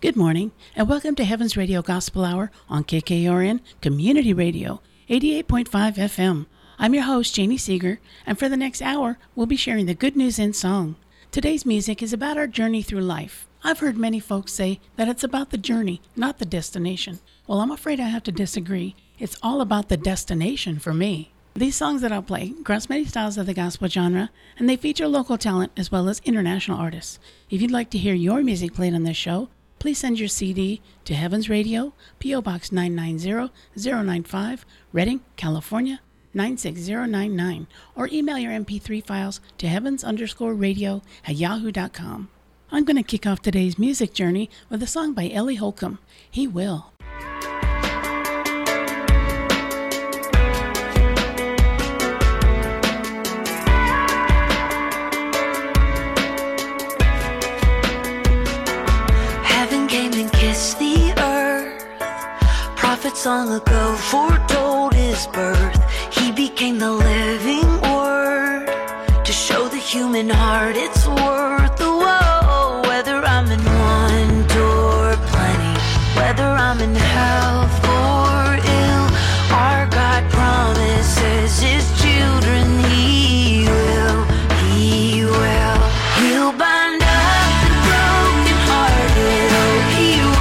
Good morning, and welcome to Heaven's Radio Gospel Hour on KKRN Community Radio, 88.5 FM. I'm your host, Janie Seeger, and for the next hour, we'll be sharing the good news in song. Today's music is about our journey through life. I've heard many folks say that it's about the journey, not the destination. Well, I'm afraid I have to disagree. It's all about the destination for me. These songs that I'll play cross many styles of the gospel genre, and they feature local talent as well as international artists. If you'd like to hear your music played on this show, please send your CD to Heavens Radio, P.O. Box 990095, Redding, California, 96099, or email your MP3 files to heavens_radio@yahoo.com. I'm going to kick off today's music journey with a song by Ellie Holcomb, He Will. The earth, prophets long ago foretold his birth. He became the living word to show the human heart its worth. Whoa, whether I'm in want or plenty, whether I'm in health or ill, our God promises his children he will, he'll bind up the broken hearted. Oh, he will.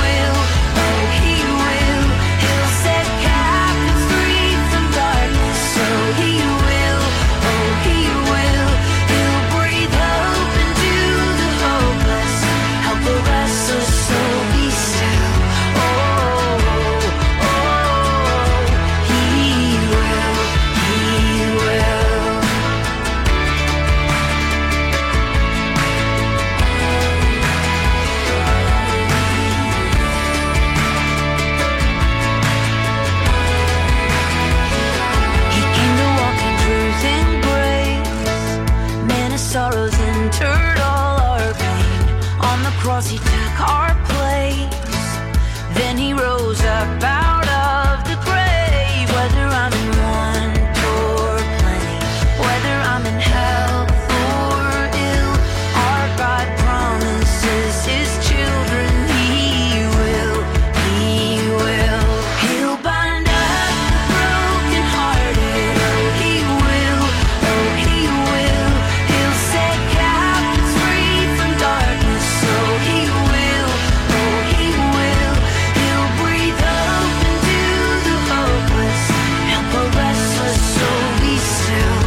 He took our place, then he rose up out of the grave. Whether I'm in want or plenty, whether I'm in health or ill, our God promises his children he will, he'll bind up the broken hearted. Oh, he will, he'll set captives free from darkness. So he will, he'll breathe hope into the hopeless, help a restless soul be still.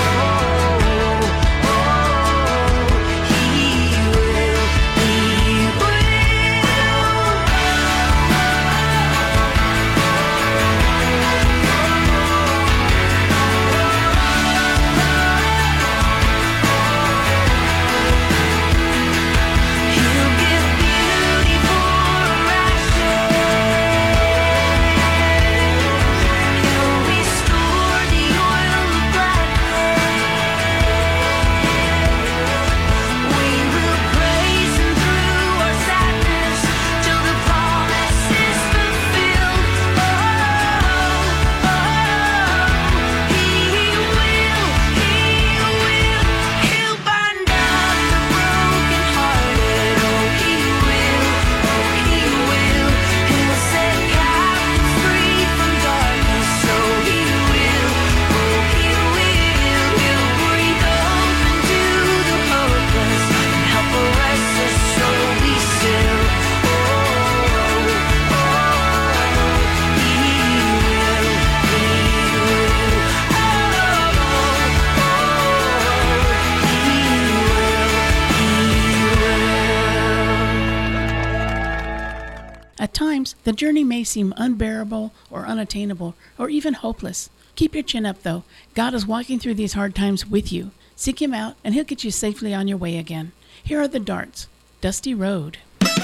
At times, the journey may seem unbearable or unattainable or even hopeless. Keep your chin up, though. God is walking through these hard times with you. Seek him out, and he'll get you safely on your way again. Here are the Darts, Dusty Road.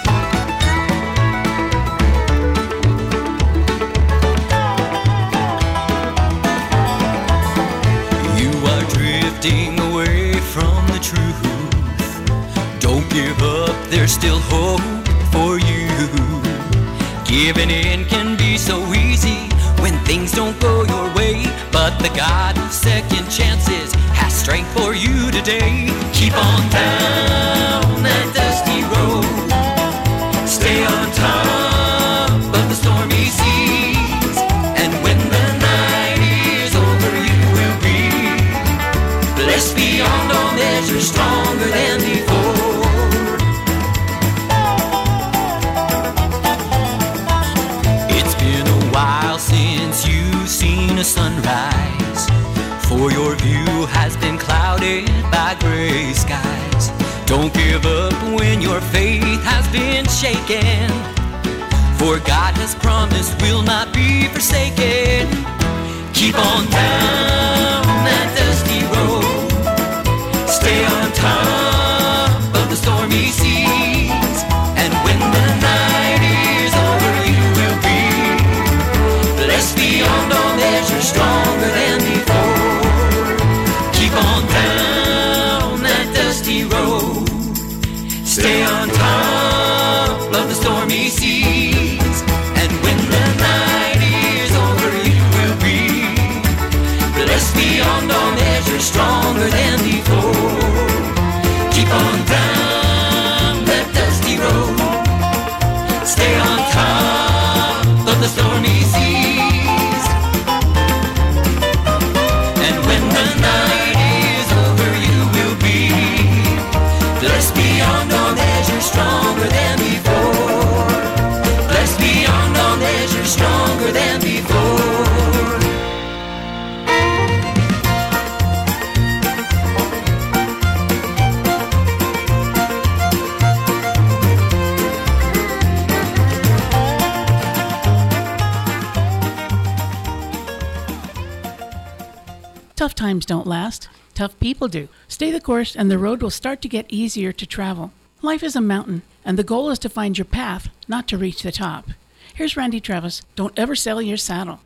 You are drifting away from the truth. Don't give up, there's still hope for you. Giving in can be so easy when things don't go your way, but the God of second chances has strength for you today. Keep on down that dusty road, stay on top of the stormy seas. And when the night is over, you will be blessed beyond all measure, stronger than before. It's been a while since you've seen a sunrise, for your view has been clouded by gray skies. Don't give up when your faith has been shaken, for God has promised we'll not be forsaken. Keep on down that dusty road, stay on top of the stormy seas. And when the night is over, you will be blessed beyond all measure, stronger than before. Keep on down that dusty road, stay on top of the stormy seas. And when the night is over, you will be blessed beyond all measure, stronger than before. Keep on down that dusty road, stay on top of the stormy seas. And when the night is over, you will be blessed beyond all measure, stronger than before. Blessed beyond all measure, stronger than before. Tough times don't last. Tough people do. Stay the course and the road will start to get easier to travel. Life is a mountain, and the goal is to find your path, not to reach the top. Here's Randy Travis. Don't ever sell your saddle.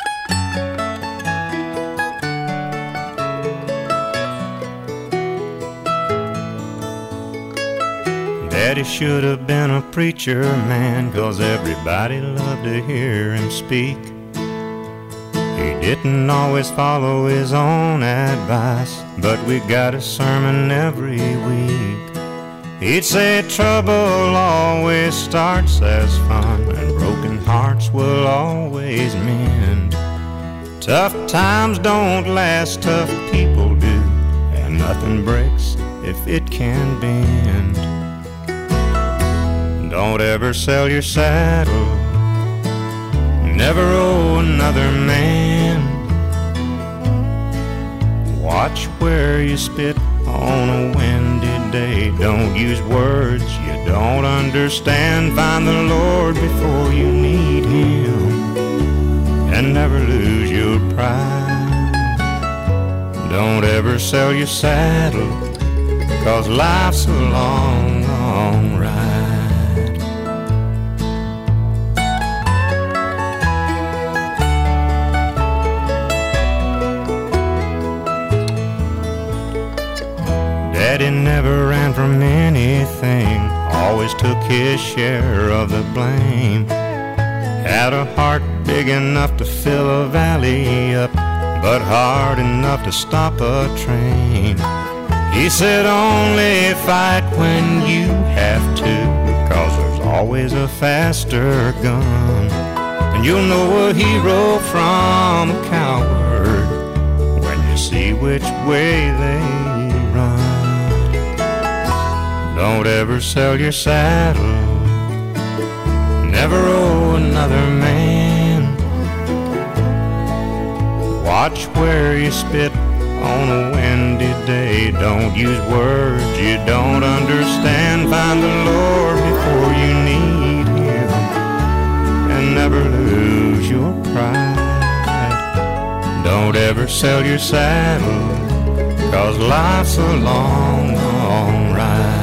Daddy should have been a preacher man, 'cause everybody loved to hear him speak. He didn't always follow his own advice, but we got a sermon every week. He'd say trouble always starts as fun, and broken hearts will always mend. Tough times don't last, tough people do, and nothing breaks if it can bend. Don't ever sell your saddle, never owe another man. Watch where you spit on a windy day. Don't use words you don't understand. Find the Lord before you need Him, and never lose your pride. Don't ever sell your saddle, 'cause life's a long, long ride. Daddy never ran from anything, always took his share of the blame. Had a heart big enough to fill a valley up, but hard enough to stop a train. He said only fight when you have to, 'cause there's always a faster gun. And you'll know a hero from a coward when you see which way they run. Don't ever sell your saddle, never owe another man. Watch where you spit on a windy day. Don't use words you don't understand. Find the Lord before you need Him, and never lose your pride. Don't ever sell your saddle, 'cause life's a long, long ride.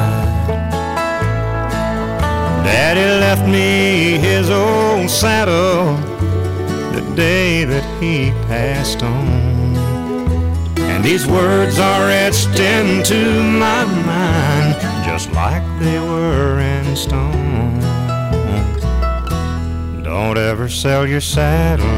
Daddy left me his old saddle the day that he passed on, and these words are etched into my mind just like they were in stone. Don't ever sell your saddle,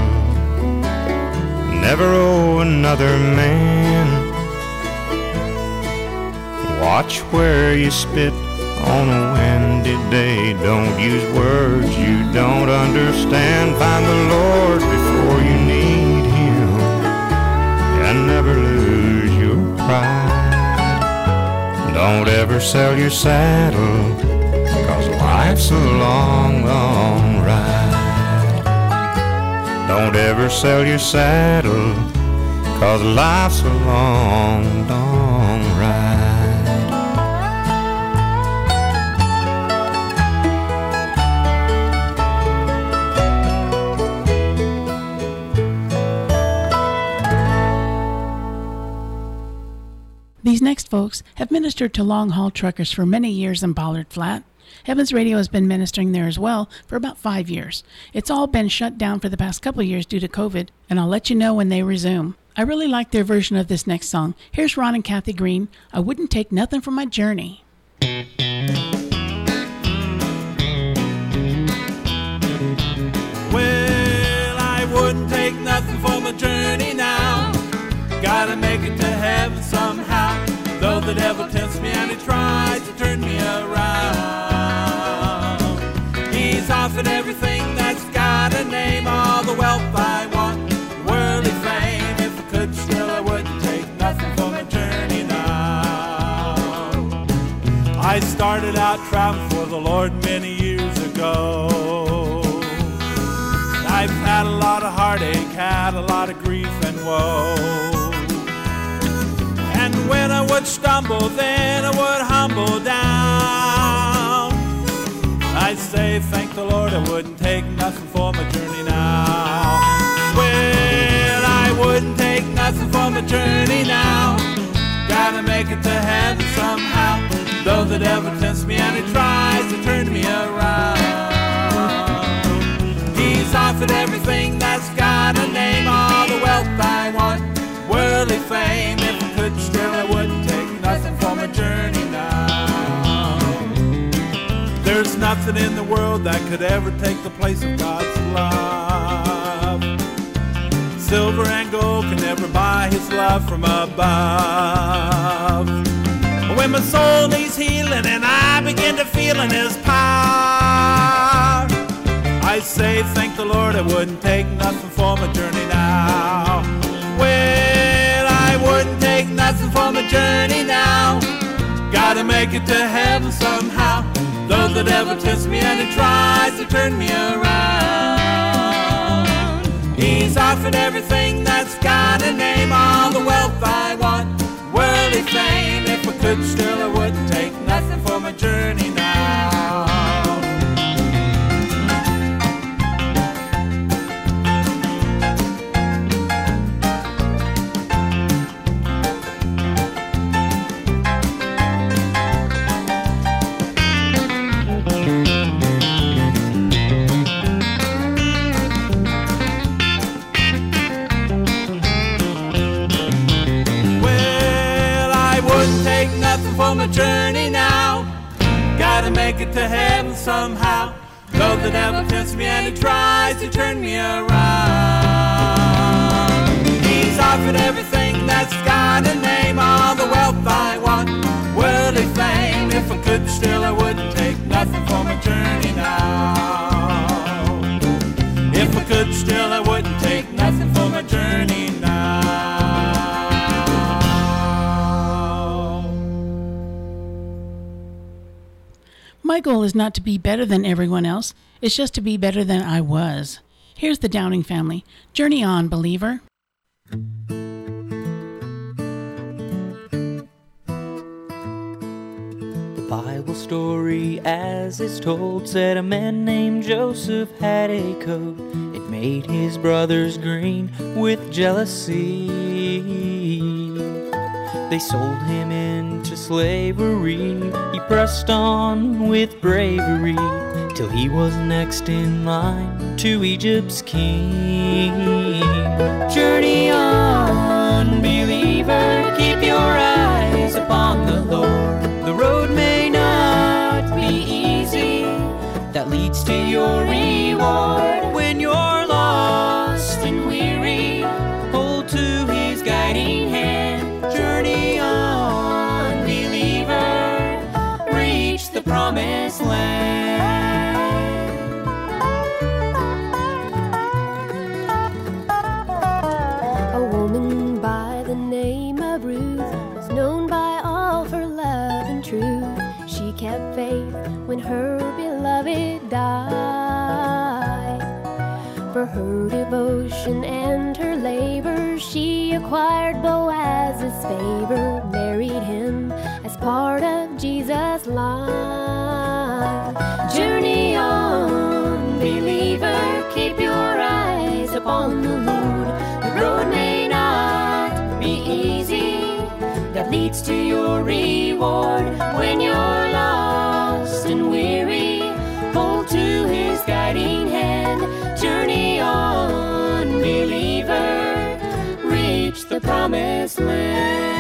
never owe another man. Watch where you spit on a wind windy day. Don't use words you don't understand. Find the Lord before you need Him, and never lose your pride. Don't ever sell your saddle, 'cause life's a long, long ride. Don't ever sell your saddle, 'cause life's a long, long ride. These next folks have ministered to long-haul truckers for many years in Bollard Flat. Heavens Radio has been ministering there as well for about 5 years. It's all been shut down for the past couple of years due to COVID, and I'll let you know when they resume. I really like their version of this next song. Here's Ron and Kathy Green, I Wouldn't Take Nothing for My Journey. Well, I wouldn't take nothing for my journey now. Gotta make it to heaven somehow. Though the devil tempts me and he tries to turn me around, he's offered everything that's got a name. All the wealth I want, worldly fame. If I could still, I wouldn't take nothing for my journey now. I started out traveling for the Lord many years ago. I've had a lot of heartache, had a lot of grief and woe. And when I would stumble, then I would humble down. I'd say, thank the Lord, I wouldn't take nothing for my journey now. Well, I wouldn't take nothing for my journey now. Gotta make it to heaven somehow. Though the devil tempts me and he tries to turn me around, he's offered everything that's got a name. All the wealth I want, worldly fame. If I could still, I wouldn't take nothing for my journey now. There's nothing in the world that could ever take the place of God's love. Silver and gold can never buy His love from above. When my soul needs healing and I begin to feel in His power, I say, thank the Lord, I wouldn't take nothing for my journey now. Well, I wouldn't take nothing for my journey now. Gotta make it to heaven somehow. Though the devil tempts me and he tries to turn me around, he's offered everything that's got a name. All the wealth I want, worldly fame. If I could still, I wouldn't take nothing for my journey now. For my journey now, gotta make it to heaven somehow. Though the devil tempts me and he tries to turn me around, he's offered everything that's got a name. All the wealth I want, worldly fame. If I could still, I wouldn't take nothing for my journey now. If I could still, I wouldn't take nothing for my journey now. My goal is not to be better than everyone else. It's just to be better than I was. Here's the Downing Family. Journey on, believer. The Bible story as it's told said a man named Joseph had a coat. It made his brothers green with jealousy. They sold him into slavery. He pressed on with bravery till he was next in line to Egypt's king. Journey on, believer, keep your eyes upon the Lord. The road may not be easy, that leads to your reward. When you're lost and weary, hold to His guiding hand. Journey on, believer, reach the promised land. died. For her devotion and her labor, she acquired Boaz's favor, married him as part of Jesus' life. Journey on, believer, keep your eyes upon the Lord. The road may not be easy, that leads to your reward. When you're lost and weary, hold to his guiding hand. Journey on, believer, reach the promised land.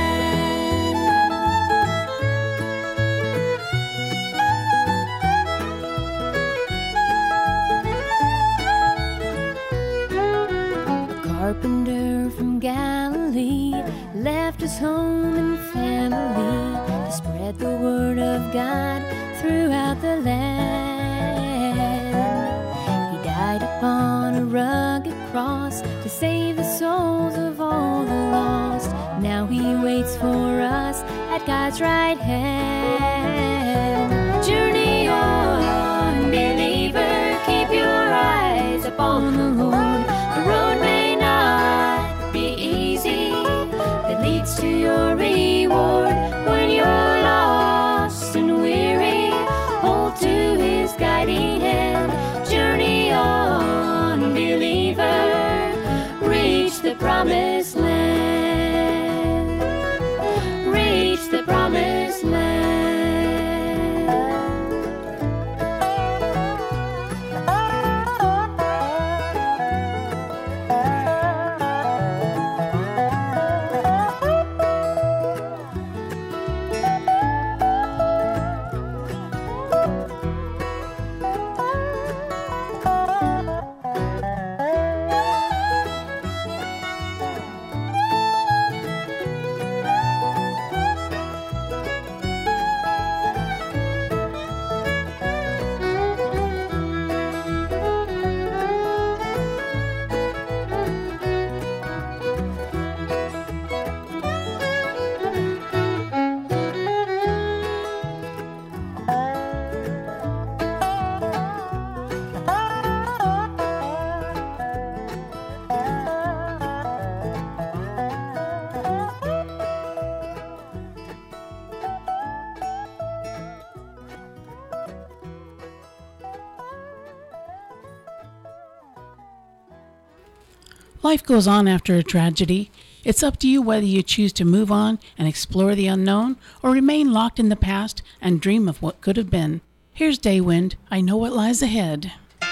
A carpenter from Galilee left his home and family to spread the word of God throughout the land. He died upon a rugged cross to save the souls of all the lost. Now he waits for us at God's right hand. Journey on, believer, keep your eyes upon the Lord. The road may not be easy, that leads to your reward. When you're lost and weary, hold to his guiding hand. Journey on, believer, reach the promised land. Reach the promised land. Life goes on after a tragedy. It's up to you whether you choose to move on and explore the unknown or remain locked in the past and dream of what could have been. Here's Daywind, I Know What Lies Ahead.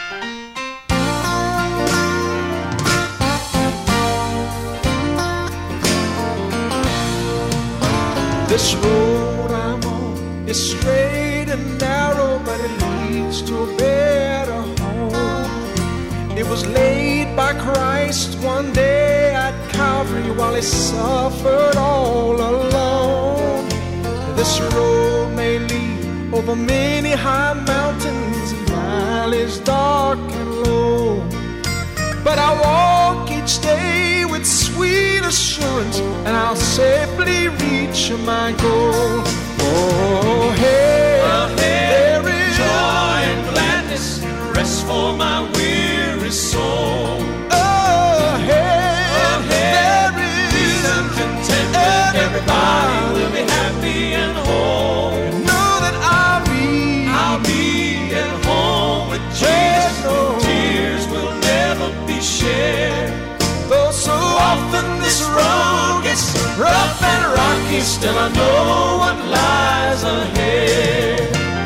This road I'm on is straight and narrow, but it leads to a better home. It was laid by Christ one day at Calvary while he suffered all alone. This road may lead over many high mountains and valleys dark and low, but I walk each day with sweet assurance, and I'll safely reach my goal. Oh, hey, there is joy and gladness, rest for my weary soul. Oh, hey, there is peace and contentment. Everybody will be happy and whole. Know that I'll be at home with Jesus. Tears will never be shared. Though so often this road gets rough and rocky, still I know what lies ahead.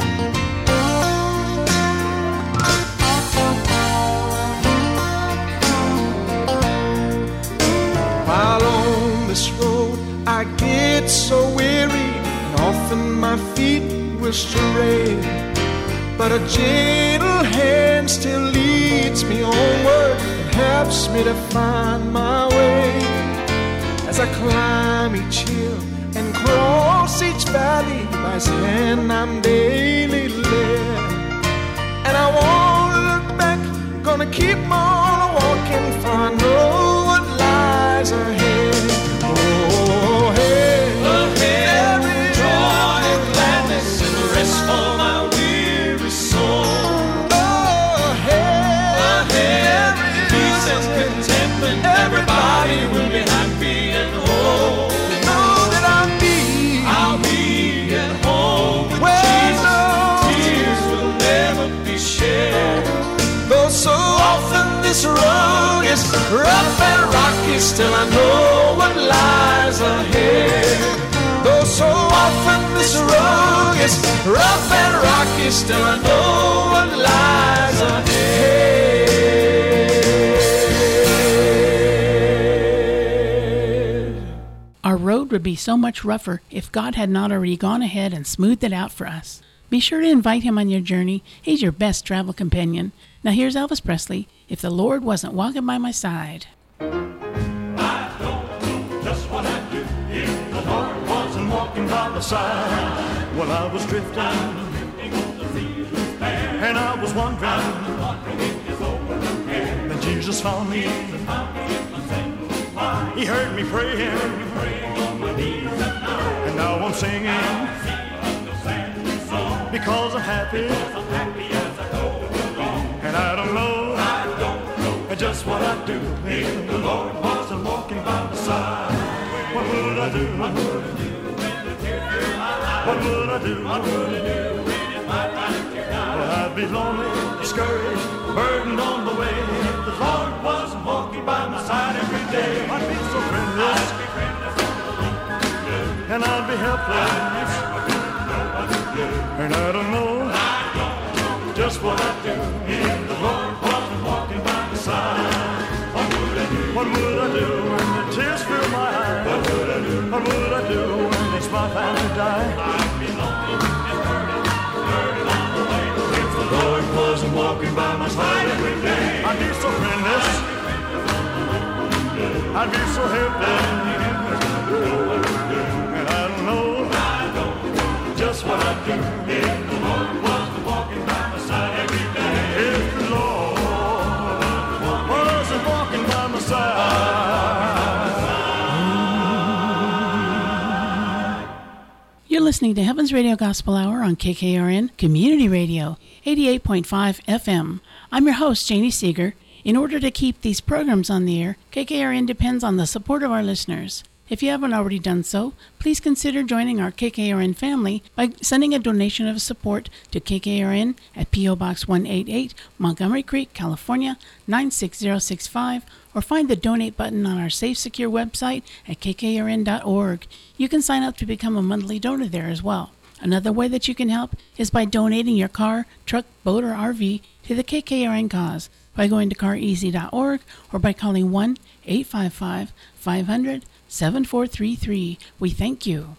While on this road I get so weary, and often my feet will stray, but a gentle hand still leads me onward and helps me to find my way. As I climb each hill and cross each valley, by his hand I'm daily led. And I won't look back, gonna keep on walking, for I know what lies ahead. Oh, hey, there is joy and gladness and rest for my weary soul. Oh, rough and rocky, still I know what lies ahead. Though so often this road is rough and rocky, still I know what lies ahead. Our road would be so much rougher if God had not already gone ahead and smoothed it out for us. Be sure to invite him on your journey. He's your best travel companion. Now here's Elvis Presley, If the Lord Wasn't Walking by My Side. I don't know just what I'd do if the Lord wasn't walking by my side. Well, I was drifting on the sea, and I was wondering then Jesus found me. He heard me praying, and now I'm singing because I'm happy, and I don't know just what I'd do if the Lord wasn't walking by my side. What would I do? What would I do? Well, I'd be lonely, discouraged, burdened on the way if the Lord wasn't walking by my side every day. I'd be so friendless, and I'd be helpless, and I don't know just what I'd do if the Lord wasn't walking by my side. What would I do? What would I do when the tears fill my eyes? What would I do? What would I do when it's my time to die? I'd be lonely and burdened on the way if the Lord wasn't walking by my side every day. I'd be so friendless, I'd be so helpless, and I don't know just what I'd do if the Lord wasn't walking by my side every day. If the Lord wasn't walking by my side. You're listening to Heaven's Radio Gospel Hour on KKRN Community Radio, 88.5 FM. I'm your host, Janie Seeger. In order to keep these programs on the air, KKRN depends on the support of our listeners. If you haven't already done so, please consider joining our KKRN family by sending a donation of support to KKRN at P.O. Box 188, Montgomery Creek, California, 96065, or find the donate button on our safe, secure website at kkrn.org. You can sign up to become a monthly donor there as well. Another way that you can help is by donating your car, truck, boat, or RV to the KKRN cause by going to careasy.org or by calling 1-855-500-7433. We thank you.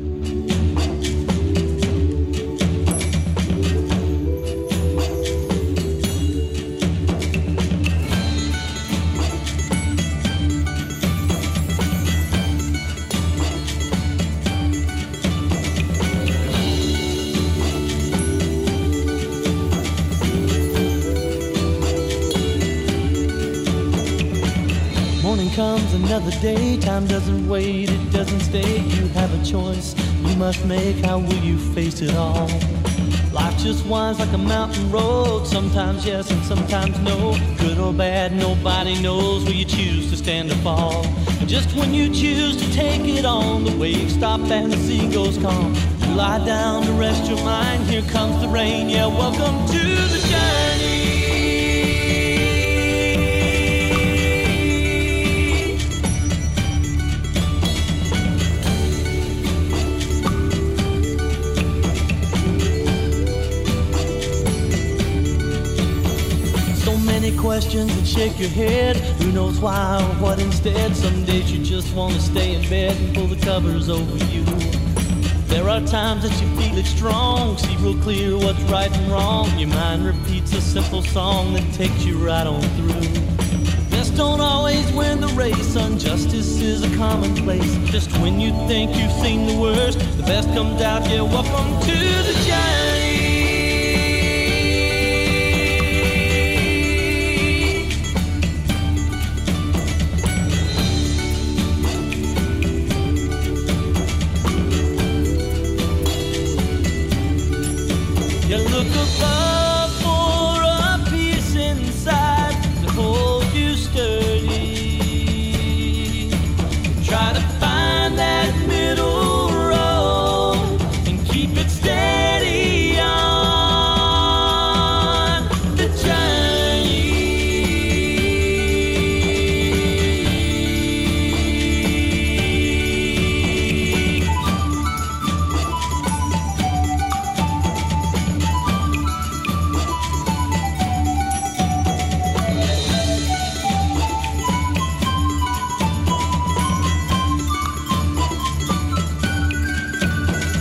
Comes another day, time doesn't wait, it doesn't stay. You have a choice you must make, how will you face it all? Life just winds like a mountain road, sometimes yes and sometimes no. Good or bad, nobody knows, will you choose to stand or fall? And just when you choose to take it on, the waves stop and the sea goes calm. You lie down to rest your mind, here comes the rain, yeah, welcome to the journey. Questions and shake your head. Who knows why or what instead? Some days you just want to stay in bed and pull the covers over you. There are times that you feel it strong, see real clear what's right and wrong. Your mind repeats a simple song that takes you right on through. Best don't always win the race, injustice is a commonplace. Just when you think you've seen the worst, the best comes out, yeah, welcome to the journey. You look above for a peace inside to hold you sturdy. Try to find that middle road and keep it steady.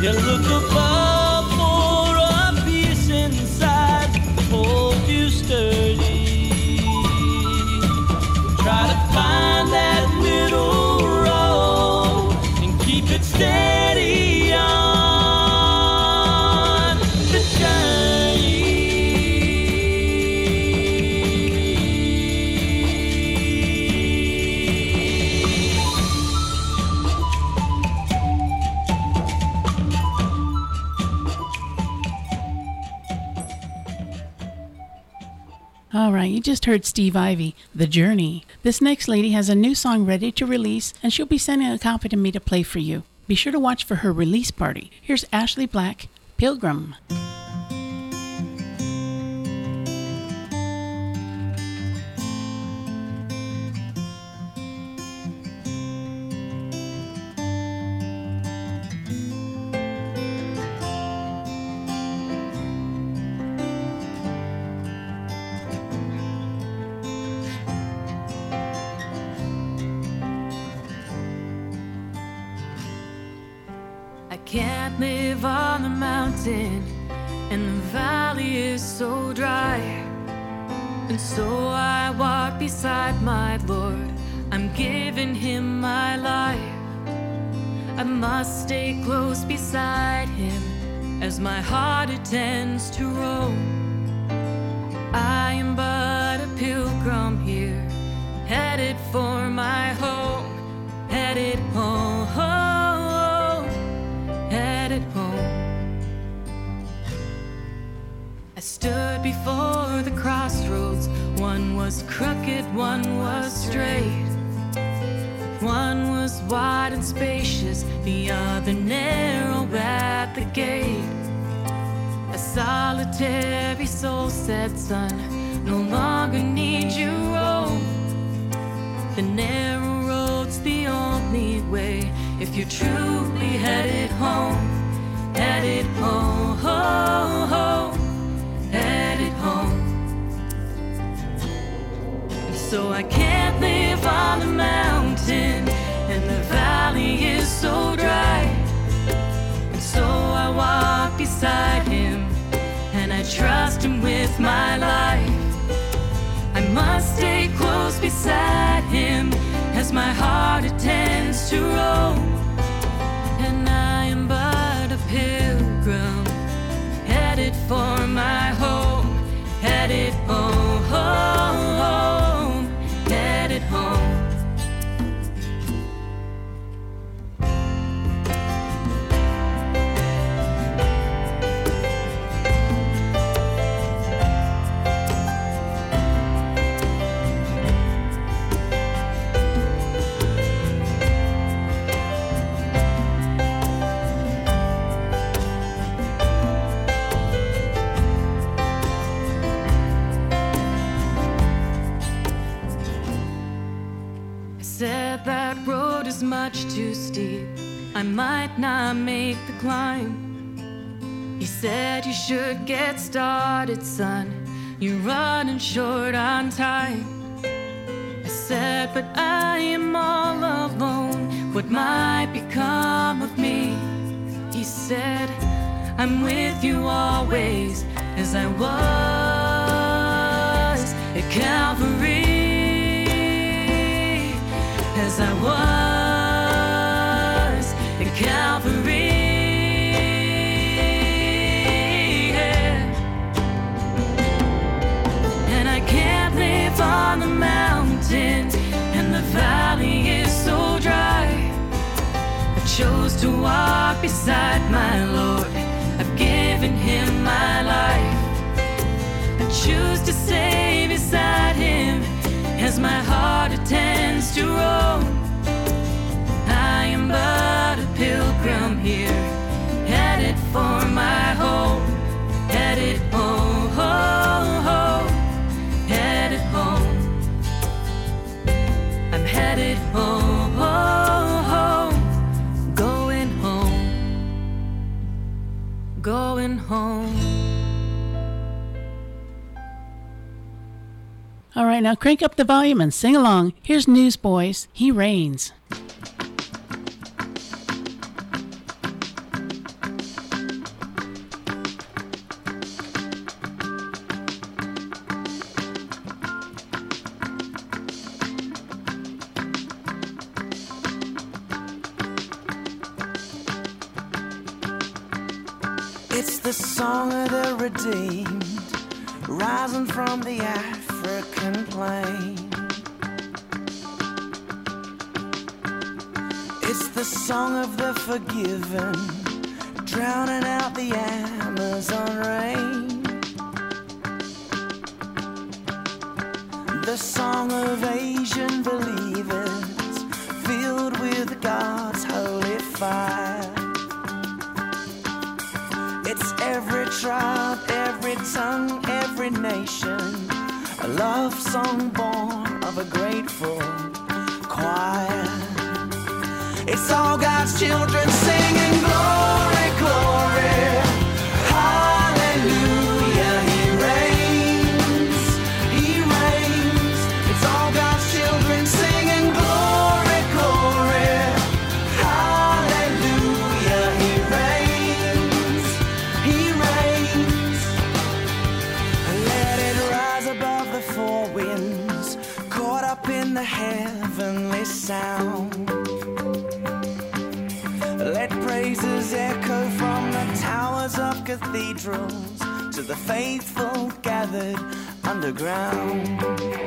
You look above for a peace inside, hold you sturdy. Try to find that middle road and keep it steady on the journey. All right, you just heard Steve Ivy, The Journey. This next lady has a new song ready to release, and she'll be sending a copy to me to play for you. Be sure to watch for her release party. Here's Ashley Black, Pilgrim. Can't live on the mountain, and the valley is so dry. And so I walk beside my Lord, I'm giving him my life. I must stay close beside him as my heart attends to roam. I am but a pilgrim here, headed for my home, headed home, headed home. I stood before the crossroads. One was crooked, one was straight. One was wide and spacious, the other narrow at the gate. A solitary soul said, son, no longer need you roam. The narrow road's the only way if you're truly headed home, headed home, headed home. So I can't live on the mountain, and the valley is so dry. And so I walk beside him, and I trust him with my life. I must stay close beside him as my heart attends to roam. And I am but a pilgrim, headed for my home, headed home, headed home. Said that road is much too steep, I might not make the climb. He said you should get started, son, you're running short on time. I said, but I am all alone, what might become of me? He said, I'm with you always, as I was at Calvary. As I was at Calvary, yeah. And I can't live on the mountain, and the valley is so dry. I chose to walk beside my Lord, I've given him my life. I choose to stay beside him as my heart attends to roam. I am but a pilgrim here, headed for my home, headed home, headed home. I'm headed home, going home, going home. All right, now crank up the volume and sing along. Here's Newsboys, He Reigns. the song of the redeemed, rising from the African plain. It's the song of the forgiven, drowning out the Amazon rain. The song of Asian believers, filled with God's holy fire. It's every tribe, every tongue, every nation, a love song born of a grateful choir. It's all God's children singing glory, glory, hallelujah, He reigns, He reigns. It's all God's children singing glory, glory, hallelujah, He reigns, He reigns. Let it rise above the four winds, caught up in the heavenly sound. Let praises echo from the towers of cathedrals to the faithful gathered underground.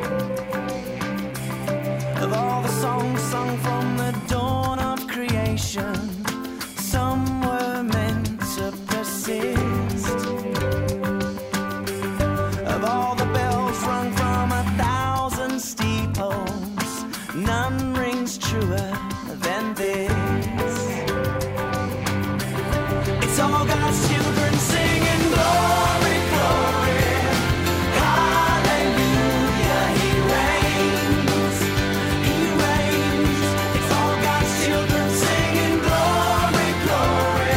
Of all the songs sung from the dawn of creation, some were meant to persist. Of all the bells rung from 1,000 steeples, none rings truer than this. It's all God's children singing glory, glory, hallelujah, He reigns, He reigns. It's all God's children singing glory, glory,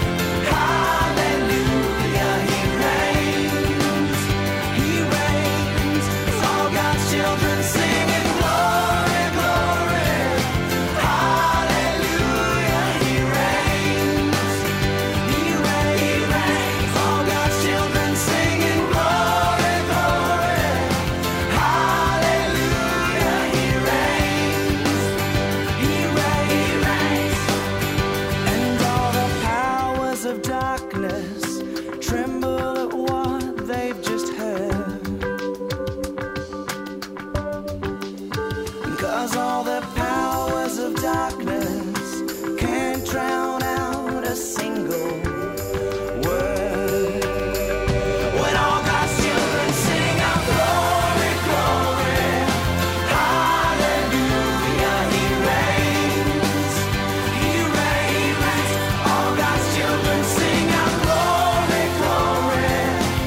hallelujah, He reigns, He reigns. It's all God's children singing glory, glory, hallelujah, He reigns. Tremble at what they've just heard, 'cause all the powers of darkness can't drown out a single word. When all God's children sing out glory, glory, hallelujah, He reigns, He reigns. All God's children sing out glory, glory,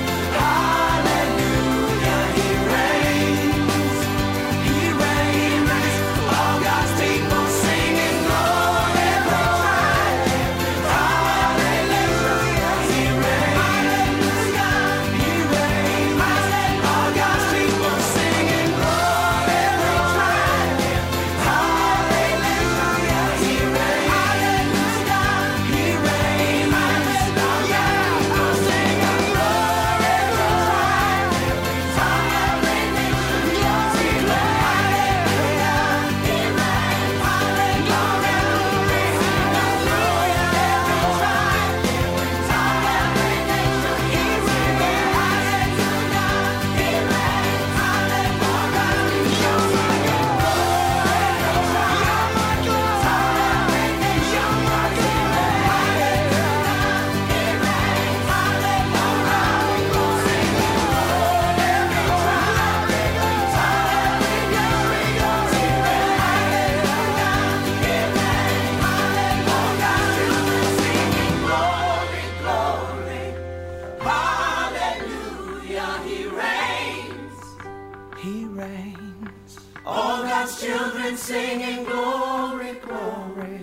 hallelujah, He reigns, He reigns. All God's people singing glory, glory, hallelujah, He reigns, He reigns. All God's people singing glory, glory, hallelujah, He reigns, He reigns. All God's people singing glory, He reigns. All God's children singing glory, glory,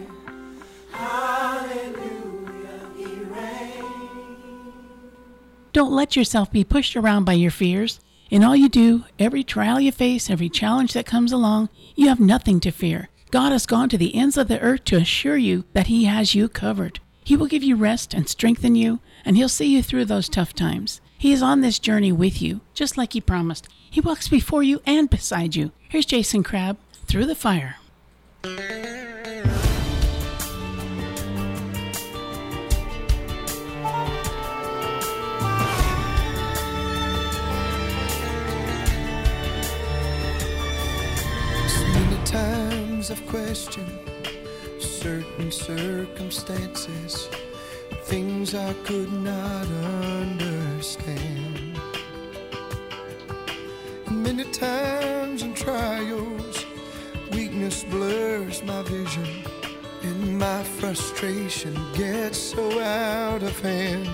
hallelujah, He reigns. Don't let yourself be pushed around by your fears. In all you do, every trial you face, every challenge that comes along, you have nothing to fear. God has gone to the ends of the earth to assure you that He has you covered. He will give you rest and strengthen you, and He'll see you through those tough times. He is on this journey with you, just like He promised. He walks before you and beside you. Here's Jason Crabb, Through the Fire. times I've questioned certain circumstances, things I could not understand. Many times in trials, weakness blurs my vision, and my frustration gets so out of hand.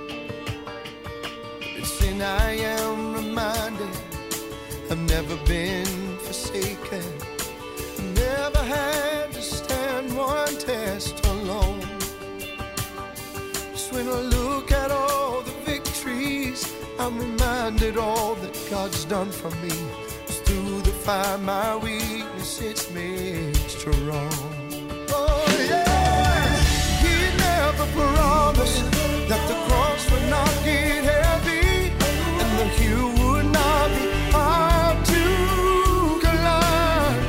It's then I am reminded I've never been forsaken, never had to stand one test alone. Just when I look at all the victories, I'm reminded all that God's done for me. It's through the fire, my weakness, it's made strong. Oh yeah, He never promised that the cross would not get heavy, and the hill would not be hard to climb.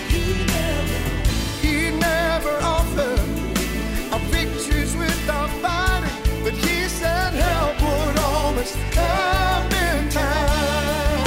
He never offered our victories without fighting, but He said help would always come in time.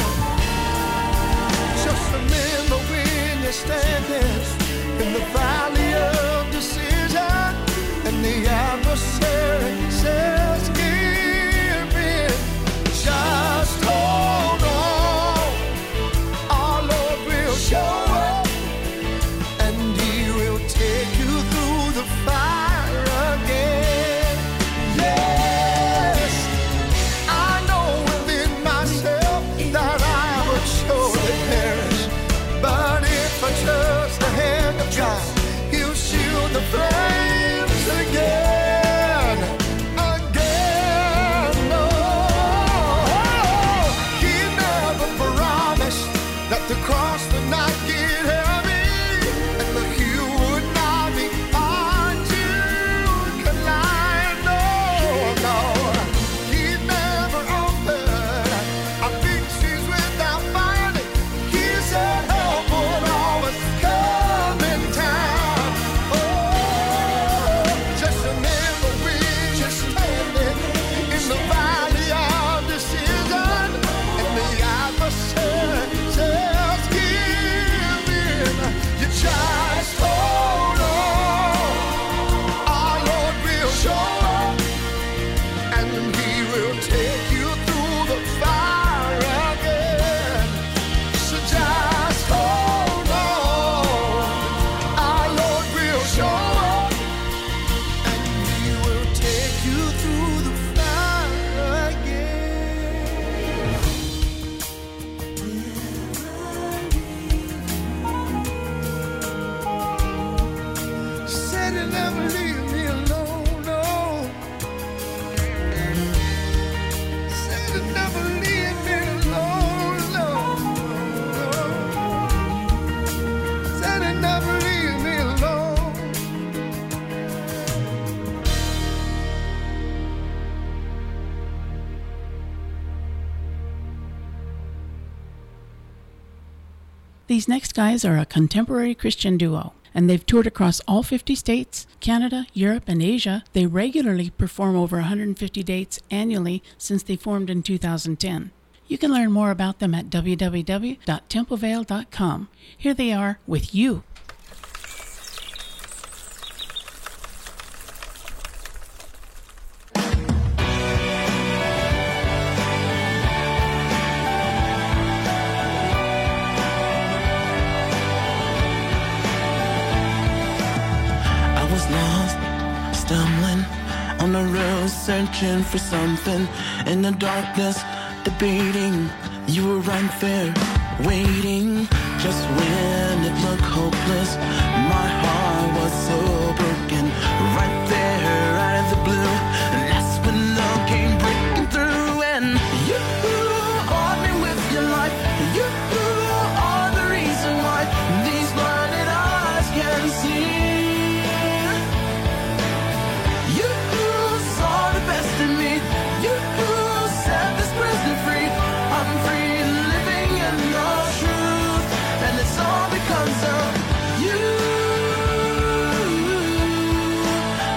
Just remember when you're standing in the valley of decision, and the adversary says give in, just hold on. Our Lord will show up, and He will take you through the fire again. Yes, I know within myself that I would surely perish, but if I trust the hand of God, He'll shield the flames again, again. Oh, He never promised that the cross would not get heavy, and the hill would not be hard to climb. No, no, He never offered our victories without fighting. He said help would always come in time. Oh, just remember when you're standing in the valley of decision, and the adversary says give in, you just hold on. Our Lord will show up, and He will take you through the fire again. So just hold on. Our Lord will show up, and He will take you through the fire again. Said He'll never leave me alone, no. Said He'll never leave me alone, no. Said He'll never leave me alone. These next guys are a contemporary Christian duo, and they've toured across all 50 states, Canada, Europe, and Asia. They regularly perform over 150 dates annually since they formed in 2010. You can learn more about them at www.templevale.com. Here they are with You. I was lost, stumbling on the road, searching for something. In the darkness, debating, you were right there, waiting. Just when it looked hopeless, my heart was so broken. Right there, out of the blue, and that's when love came breaking through. And you caught me with your light. You are the reason why these blinded eyes can see. You saw the best in me. You set this prisoner free. I'm free, living in the truth, and it's all because of you.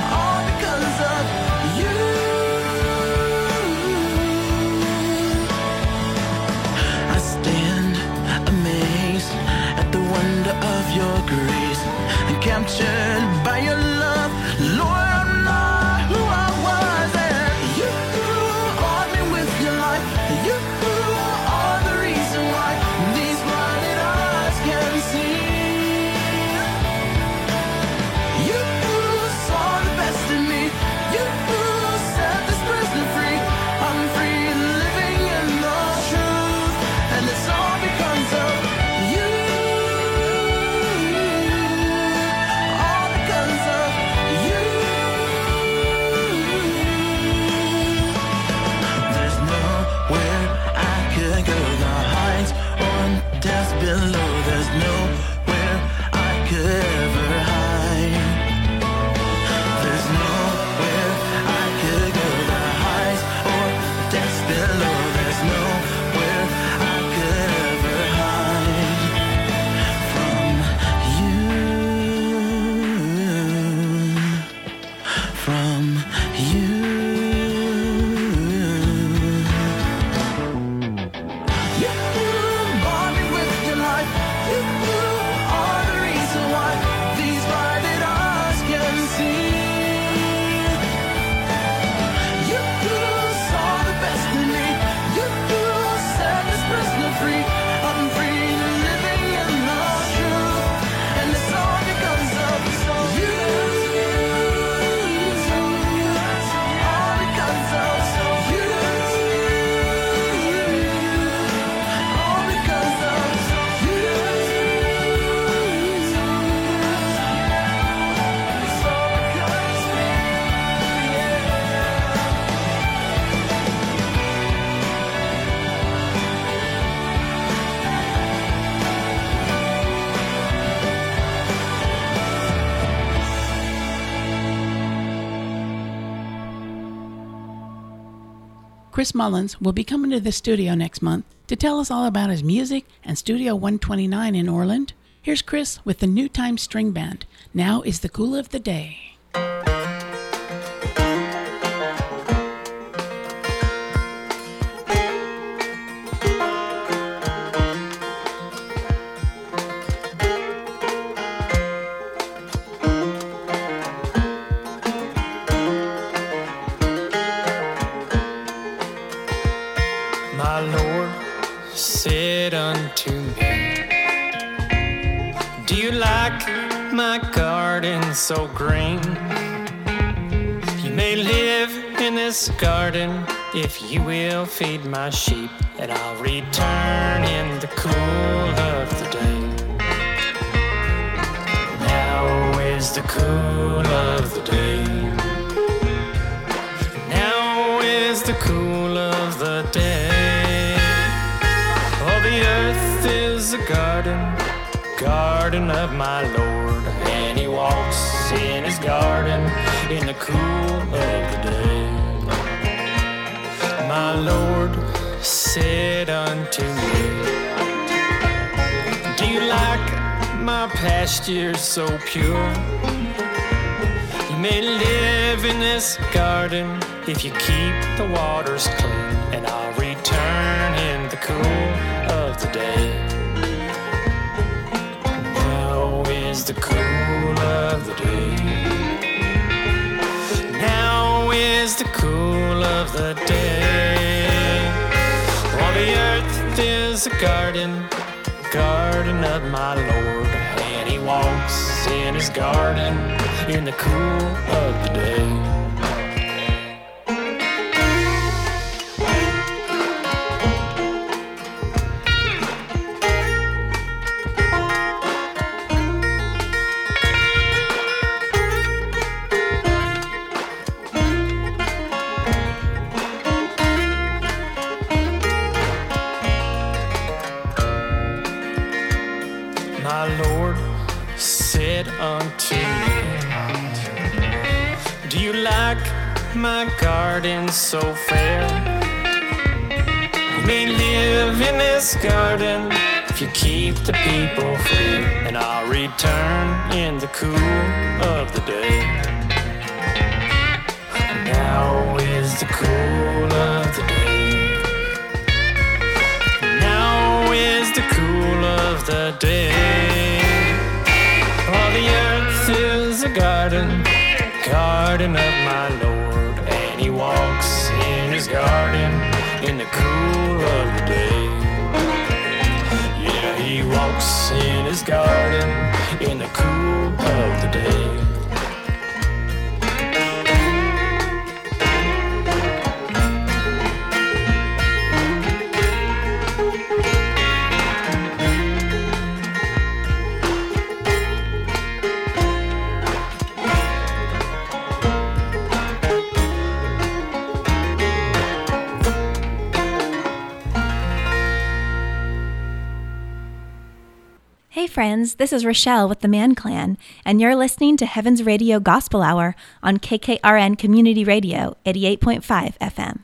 depths below, there's nowhere I could ever hide. There's nowhere I could go. The highs or depths below, there's nowhere I could ever hide from you. From you. Chris Mullins will be coming to the studio next month to tell us all about his music and Studio 129 in Orland. Here's Chris with the New Time String Band. Now is the cool of the day. My Lord said unto me, do you like my garden so green? You may live in this garden if you will feed my sheep, and I'll return in the cool of the day. Now is the cool of the day. Now is the cool of the day. The earth is a garden of my Lord, and he walks in his garden in the cool of the day. My Lord said unto me, do you like my pastures so pure? You may live in this garden if you keep the waters clean, and I'll return in the cool of the day. Now is the cool of the day. Now is the cool of the day. All the earth is a garden of my Lord, and he walks in his garden in the cool of the day. My Lord said unto me, do you like my garden so fair? You may live in this garden if you keep the people free, and I'll return in the cool of the day. Now is the cool of the day. Now is the cool of the day. All the earth is a garden of my Lord, and he walks in his garden in the cool of the day. Yeah, he walks in his garden in the cool of the day. Hey friends, this is Rochelle with the Man Clan, and you're listening to Heaven's Radio Gospel Hour on KKRN Community Radio 88.5 FM.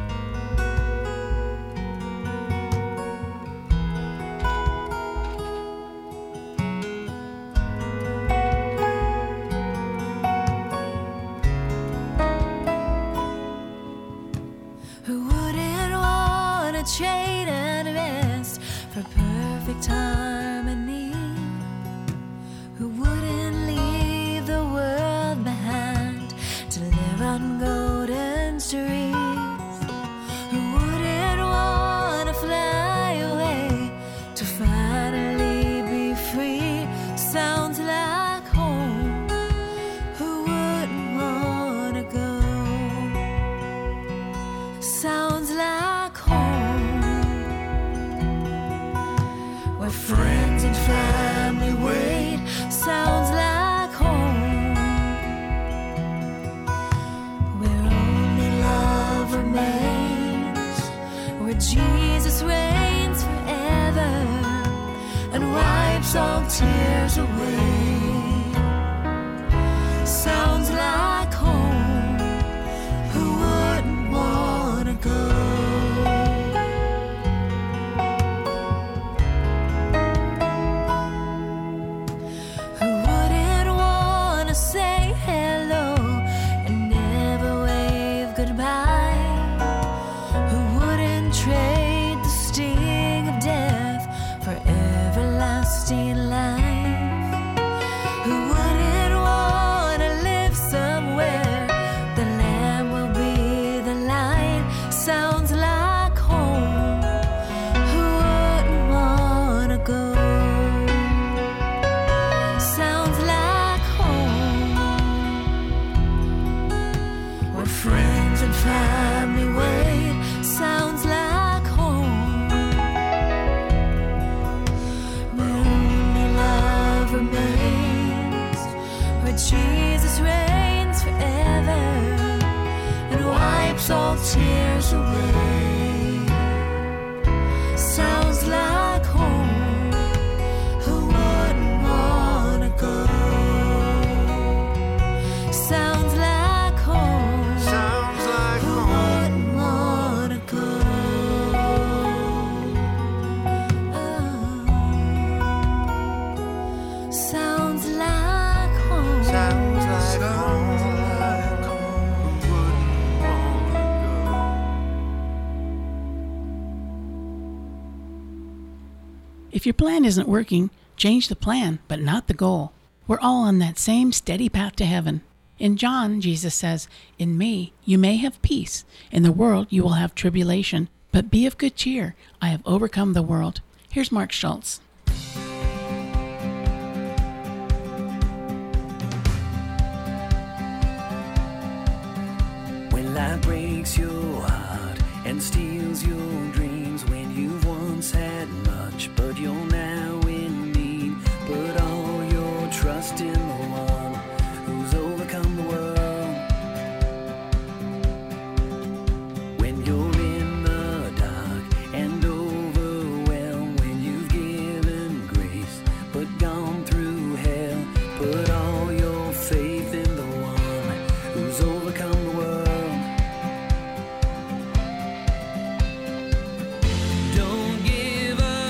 Who wouldn't want to trade and rest for perfect harmony? Who wouldn't leave the world behind to live on golden streets? Who wouldn't want to fly away to finally be free? Sounds like home. Who wouldn't want to go? Sounds like home, where friends and family wait. Sounds like home, where only love remains, where Jesus reigns forever and wipes all tears away. Sounds like home. Who wouldn't want to go? Who wouldn't want to say hello and never wave goodbye? Who wouldn't trade the sting of death for everlasting life? Who wouldn't want to live somewhere the Lamb will be the light? Sounds like home. Who wouldn't want to go? Sounds like home, where friends and family wait. Sounds like home, where only love remains, where Jesus reigns forever and wipes all tears away. Sounds like home. Who wouldn't want to go? Sounds like home. Sounds like who wouldn't want to go? Sounds like home. Sounds like home. If your plan isn't working, change the plan, but not the goal. We're all on that same steady path to heaven. In John, Jesus says, "In me you may have peace. In the world you will have tribulation. But be of good cheer. I have overcome the world." Here's Mark Schultz. When life breaks your heart and steals your dreams, when you've once had much but you're now in need, put all your trust in the one who's overcome the world. When you're in the dark and overwhelmed, when you've given grace but gone through hell, put all your faith in the one who's overcome the world. Don't give up.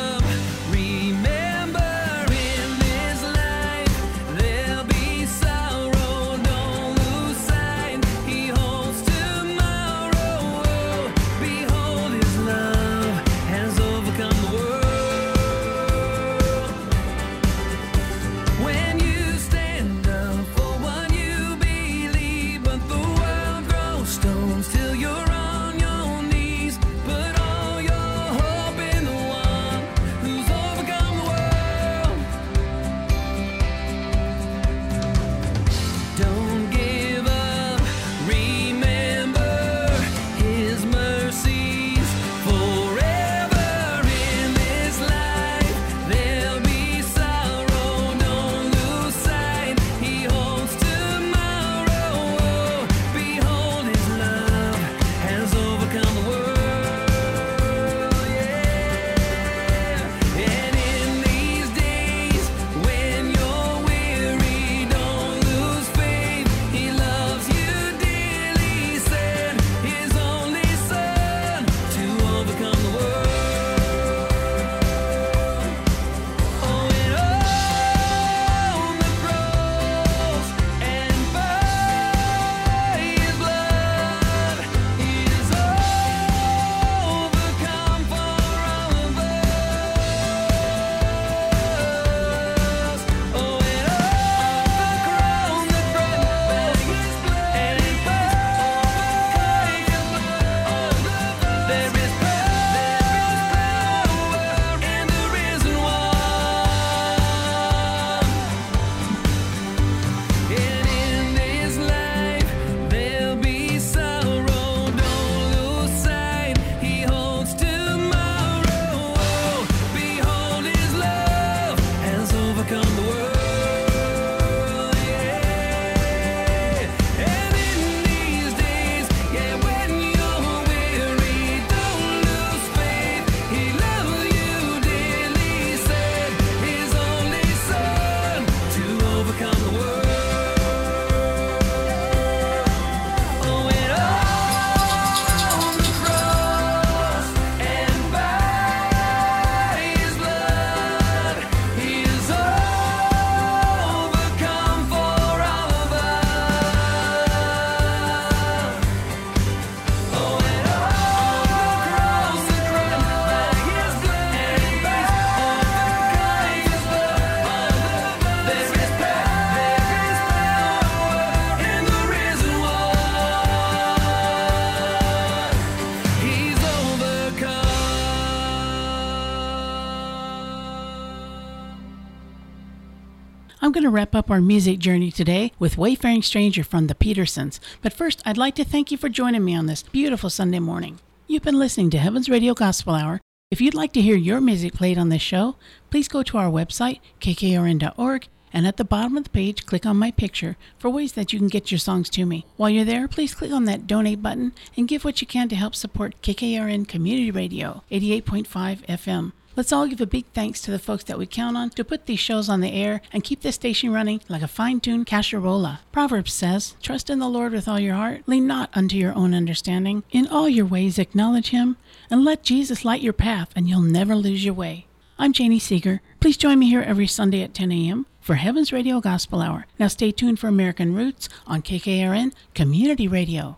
I'm going to wrap up our music journey today with Wayfaring Stranger from the Petersons. But first, I'd like to thank you for joining me on this beautiful Sunday morning. You've been listening to Heaven's Radio Gospel Hour. If you'd like to hear your music played on this show, please go to our website, kkrn.org, and at the bottom of the page, click on my picture for ways that you can get your songs to me. While you're there, please click on that donate button and give what you can to help support KKRN Community Radio, 88.5 FM. Let's all give a big thanks to the folks that we count on to put these shows on the air and keep this station running like a fine-tuned casserola. Proverbs says, "Trust in the Lord with all your heart. Lean not unto your own understanding. In all your ways acknowledge him, and let Jesus light your path, and you'll never lose your way." I'm Janie Seeger. Please join me here every Sunday at 10 a.m. for Heaven's Radio Gospel Hour. Now stay tuned for American Roots on KKRN Community Radio.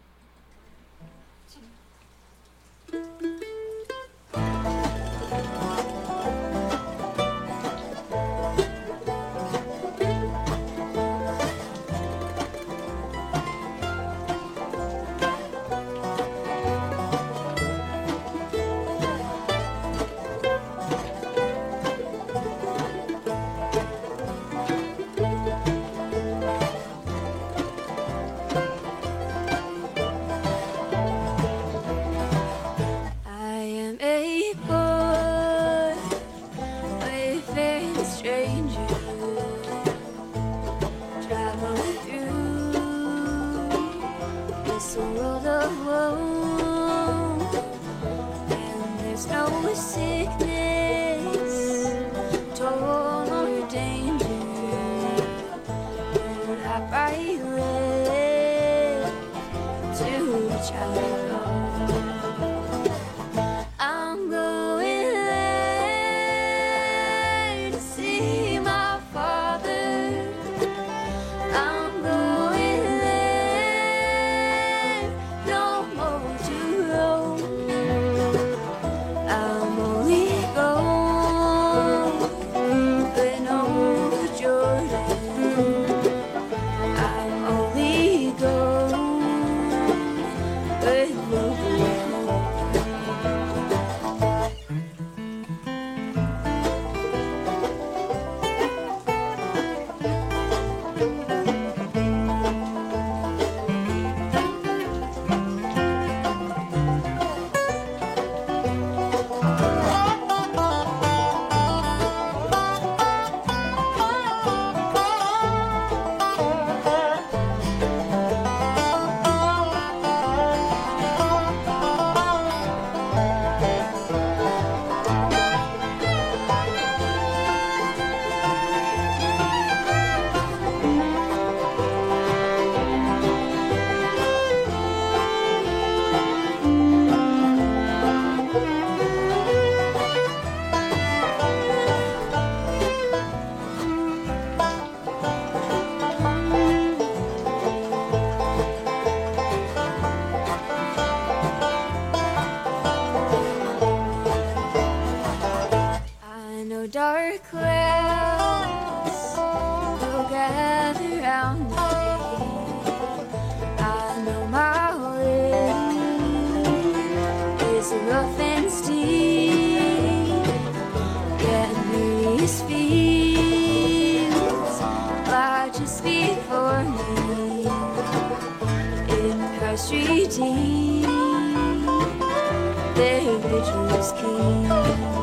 Redeemed, their victory is King.